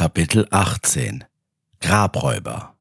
Kapitel 18 Grabräuber.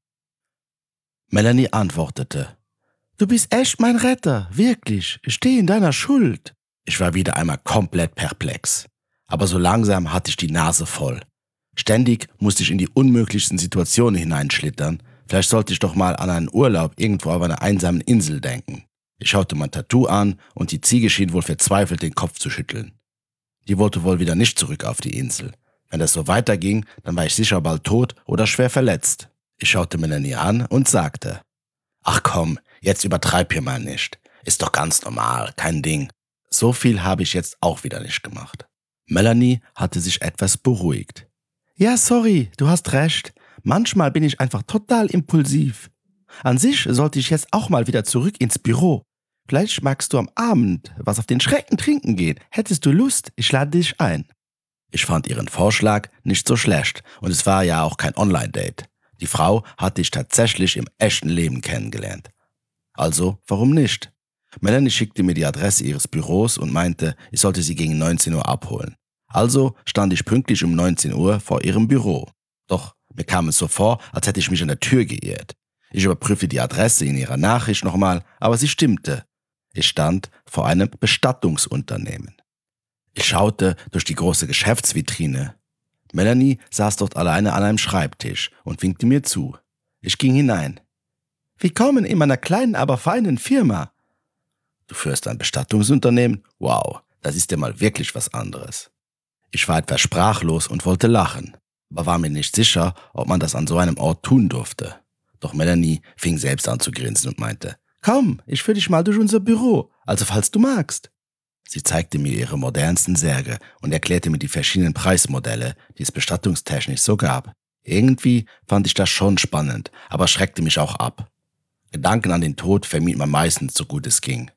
Melanie antwortete: »Du bist echt mein Retter, wirklich. Ich stehe in deiner Schuld.« Ich war wieder einmal komplett perplex. Aber so langsam hatte ich die Nase voll. Ständig musste ich in die unmöglichsten Situationen hineinschlittern. Vielleicht sollte ich doch mal an einen Urlaub irgendwo auf einer einsamen Insel denken. Ich schaute mein Tattoo an und die Ziege schien wohl verzweifelt den Kopf zu schütteln. Die wollte wohl wieder nicht zurück auf die Insel. Wenn das so weiterging, dann war ich sicher bald tot oder schwer verletzt. Ich schaute Melanie an und sagte: »Ach komm, jetzt übertreib hier mal nicht. Ist doch ganz normal, kein Ding.« So viel habe ich jetzt auch wieder nicht gemacht. Melanie hatte sich etwas beruhigt. »Ja, sorry, du hast recht. Manchmal bin ich einfach total impulsiv. An sich sollte ich jetzt auch mal wieder zurück ins Büro. Vielleicht magst du am Abend was auf den Schrecken trinken gehen. Hättest du Lust? Ich lade dich ein.« Ich fand ihren Vorschlag nicht so schlecht und es war ja auch kein Online-Date. Die Frau hatte ich tatsächlich im echten Leben kennengelernt. Also, warum nicht? Melanie schickte mir die Adresse ihres Büros und meinte, ich sollte sie gegen 19 Uhr abholen. Also stand ich pünktlich um 19 Uhr vor ihrem Büro. Doch mir kam es so vor, als hätte ich mich an der Tür geirrt. Ich überprüfte die Adresse in ihrer Nachricht nochmal, aber sie stimmte. Ich stand vor einem Bestattungsunternehmen. Ich schaute durch die große Geschäftsvitrine. Melanie saß dort alleine an einem Schreibtisch und winkte mir zu. Ich ging hinein. »Willkommen in meiner kleinen, aber feinen Firma.« »Du führst ein Bestattungsunternehmen? Wow, das ist ja mal wirklich was anderes.« Ich war etwas sprachlos und wollte lachen, aber war mir nicht sicher, ob man das an so einem Ort tun durfte. Doch Melanie fing selbst an zu grinsen und meinte: »Komm, ich führe dich mal durch unser Büro, also falls du magst.« Sie zeigte mir ihre modernsten Särge und erklärte mir die verschiedenen Preismodelle, die es bestattungstechnisch so gab. Irgendwie fand ich das schon spannend, aber schreckte mich auch ab. Gedanken an den Tod vermied man meistens so gut es ging.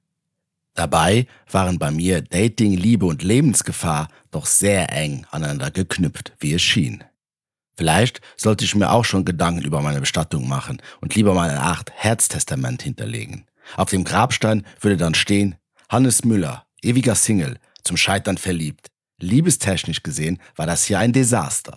Dabei waren bei mir Dating, Liebe und Lebensgefahr doch sehr eng aneinander geknüpft, wie es schien. Vielleicht sollte ich mir auch schon Gedanken über meine Bestattung machen und lieber mal eine Art Herztestament hinterlegen. Auf dem Grabstein würde dann stehen: Hannes Müller, ewiger Single, zum Scheitern verliebt. Liebestechnisch gesehen war das hier ein Desaster.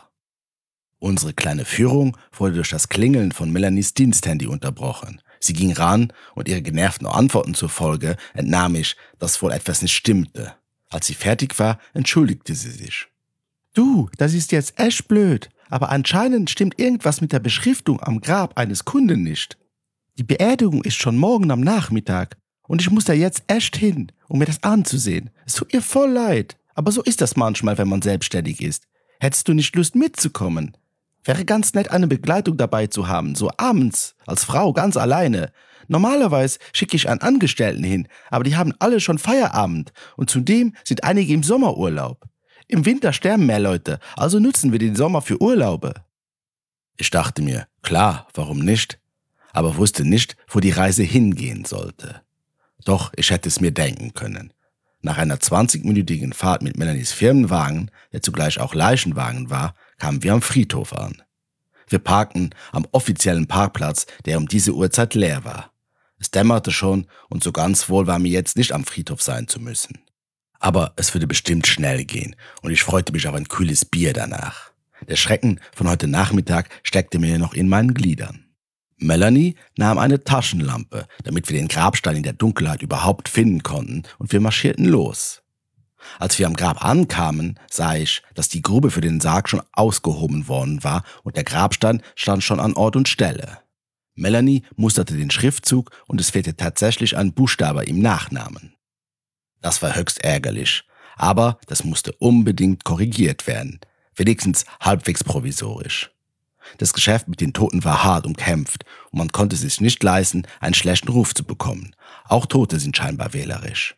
Unsere kleine Führung wurde durch das Klingeln von Melanies Diensthandy unterbrochen. Sie ging ran und ihre genervten Antworten zufolge entnahm ich, dass wohl etwas nicht stimmte. Als sie fertig war, entschuldigte sie sich. »Du, das ist jetzt echt blöd, aber anscheinend stimmt irgendwas mit der Beschriftung am Grab eines Kunden nicht. Die Beerdigung ist schon morgen am Nachmittag und ich muss da jetzt echt hin, um mir das anzusehen. Es tut ihr voll leid, aber so ist das manchmal, wenn man selbstständig ist. Hättest du nicht Lust mitzukommen? Wäre ganz nett, eine Begleitung dabei zu haben, so abends, als Frau ganz alleine. Normalerweise schicke ich einen Angestellten hin, aber die haben alle schon Feierabend und zudem sind einige im Sommerurlaub. Im Winter sterben mehr Leute, also nutzen wir den Sommer für Urlaube.« Ich dachte mir, klar, warum nicht? Aber wusste nicht, wo die Reise hingehen sollte. Doch ich hätte es mir denken können. Nach einer 20-minütigen Fahrt mit Melanies Firmenwagen, der zugleich auch Leichenwagen war, kamen wir am Friedhof an. Wir parkten am offiziellen Parkplatz, der um diese Uhrzeit leer war. Es dämmerte schon und so ganz wohl war mir jetzt nicht am Friedhof sein zu müssen. Aber es würde bestimmt schnell gehen und ich freute mich auf ein kühles Bier danach. Der Schrecken von heute Nachmittag steckte mir noch in meinen Gliedern. Melanie nahm eine Taschenlampe, damit wir den Grabstein in der Dunkelheit überhaupt finden konnten, und wir marschierten los. Als wir am Grab ankamen, sah ich, dass die Grube für den Sarg schon ausgehoben worden war und der Grabstein stand schon an Ort und Stelle. Melanie musterte den Schriftzug und es fehlte tatsächlich ein Buchstabe im Nachnamen. Das war höchst ärgerlich, aber das musste unbedingt korrigiert werden, wenigstens halbwegs provisorisch. Das Geschäft mit den Toten war hart umkämpft und man konnte es sich nicht leisten, einen schlechten Ruf zu bekommen. Auch Tote sind scheinbar wählerisch.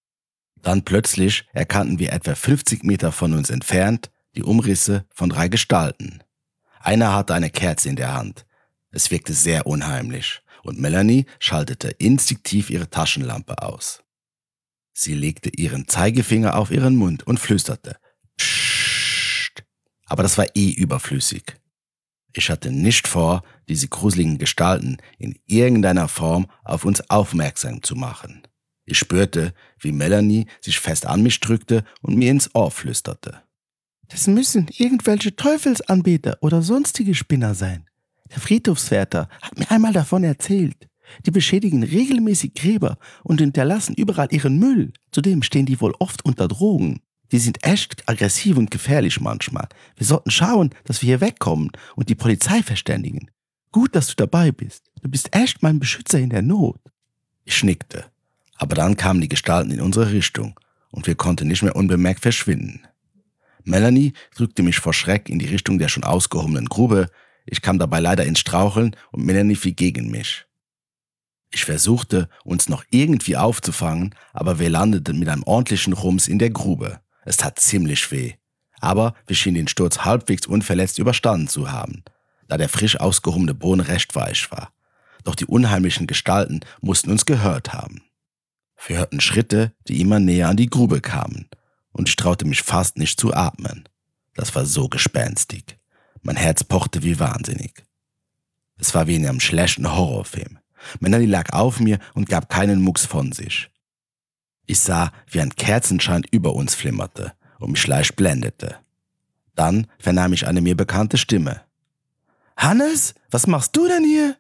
Dann plötzlich erkannten wir etwa 50 Meter von uns entfernt die Umrisse von 3 Gestalten. Einer hatte eine Kerze in der Hand. Es wirkte sehr unheimlich und Melanie schaltete instinktiv ihre Taschenlampe aus. Sie legte ihren Zeigefinger auf ihren Mund und flüsterte: Psst. Aber das war überflüssig. Ich hatte nicht vor, diese gruseligen Gestalten in irgendeiner Form auf uns aufmerksam zu machen. Ich spürte, wie Melanie sich fest an mich drückte und mir ins Ohr flüsterte: Das müssen irgendwelche Teufelsanbeter oder sonstige Spinner sein. Der Friedhofswärter hat mir einmal davon erzählt. Die beschädigen regelmäßig Gräber und hinterlassen überall ihren Müll. Zudem stehen die wohl oft unter Drogen. Die sind echt aggressiv und gefährlich manchmal. Wir sollten schauen, dass wir hier wegkommen und die Polizei verständigen. Gut, dass du dabei bist. Du bist echt mein Beschützer in der Not. Ich nickte. Aber dann kamen die Gestalten in unsere Richtung und wir konnten nicht mehr unbemerkt verschwinden. Melanie drückte mich vor Schreck in die Richtung der schon ausgehobenen Grube. Ich kam dabei leider ins Straucheln und Melanie fiel gegen mich. Ich versuchte, uns noch irgendwie aufzufangen, aber wir landeten mit einem ordentlichen Rums in der Grube. Es tat ziemlich weh. Aber wir schienen den Sturz halbwegs unverletzt überstanden zu haben, da der frisch ausgehobene Boden recht weich war. Doch die unheimlichen Gestalten mussten uns gehört haben. Wir hörten Schritte, die immer näher an die Grube kamen, und ich traute mich fast nicht zu atmen. Das war so gespenstig. Mein Herz pochte wie wahnsinnig. Es war wie in einem schlechten Horrorfilm. Melanie lag auf mir und gab keinen Mucks von sich. Ich sah, wie ein Kerzenschein über uns flimmerte und mich leicht blendete. Dann vernahm ich eine mir bekannte Stimme. »Hannes, was machst du denn hier?«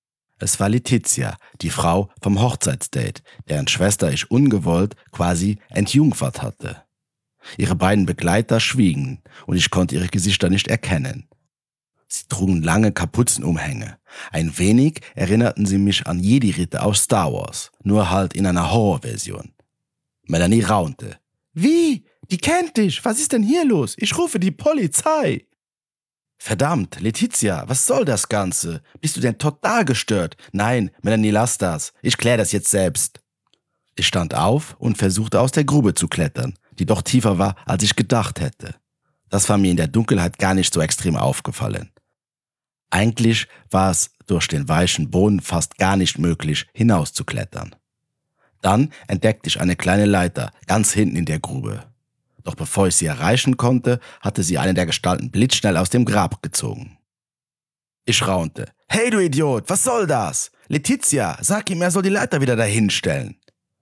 Es war Letizia, die Frau vom Hochzeitsdate, deren Schwester ich ungewollt quasi entjungfert hatte. Ihre beiden Begleiter schwiegen und ich konnte ihre Gesichter nicht erkennen. Sie trugen lange Kapuzenumhänge. Ein wenig erinnerten sie mich an Jedi-Ritter aus Star Wars, nur halt in einer Horrorversion. Melanie raunte. »Wie? Die kennt dich! Was ist denn hier los? Ich rufe die Polizei!« »Verdammt, Letizia, was soll das Ganze? Bist du denn total gestört? Nein, Melanie, lass das. Ich kläre das jetzt selbst.« Ich stand auf und versuchte aus der Grube zu klettern, die doch tiefer war, als ich gedacht hätte. Das war mir in der Dunkelheit gar nicht so extrem aufgefallen. Eigentlich war es durch den weichen Boden fast gar nicht möglich, hinauszuklettern. Dann entdeckte ich eine kleine Leiter ganz hinten in der Grube. Doch bevor ich sie erreichen konnte, hatte sie eine der Gestalten blitzschnell aus dem Grab gezogen. Ich raunte. »Hey, du Idiot, was soll das? Letizia, sag ihm, er soll die Leiter wieder dahin stellen.«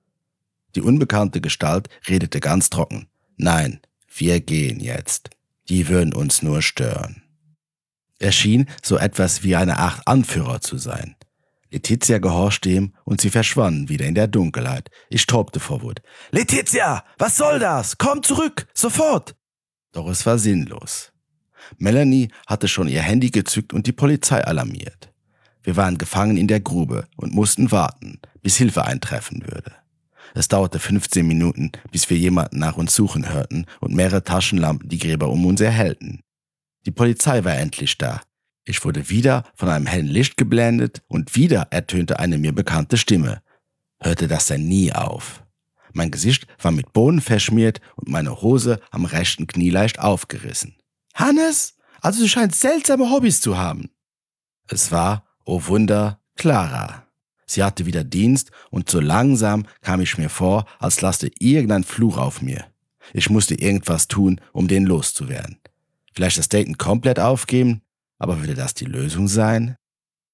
Die unbekannte Gestalt redete ganz trocken. »Nein, wir gehen jetzt. Die würden uns nur stören.« Er schien so etwas wie eine Art Anführer zu sein. Letizia gehorchte ihm und sie verschwanden wieder in der Dunkelheit. Ich tobte vor Wut. »Letizia, was soll das? Komm zurück, sofort!« Doch es war sinnlos. Melanie hatte schon ihr Handy gezückt und die Polizei alarmiert. Wir waren gefangen in der Grube und mussten warten, bis Hilfe eintreffen würde. Es dauerte 15 Minuten, bis wir jemanden nach uns suchen hörten und mehrere Taschenlampen die Gräber um uns erhellten. Die Polizei war endlich da. Ich wurde wieder von einem hellen Licht geblendet und wieder ertönte eine mir bekannte Stimme. Hörte das denn nie auf? Mein Gesicht war mit Bohnen verschmiert und meine Hose am rechten Knie leicht aufgerissen. »Hannes, also du scheinst seltsame Hobbys zu haben.« Es war, oh Wunder, Clara. Sie hatte wieder Dienst und so langsam kam ich mir vor, als laste irgendein Fluch auf mir. Ich musste irgendwas tun, um den loszuwerden. Vielleicht das Daten komplett aufgeben? Aber würde das die Lösung sein?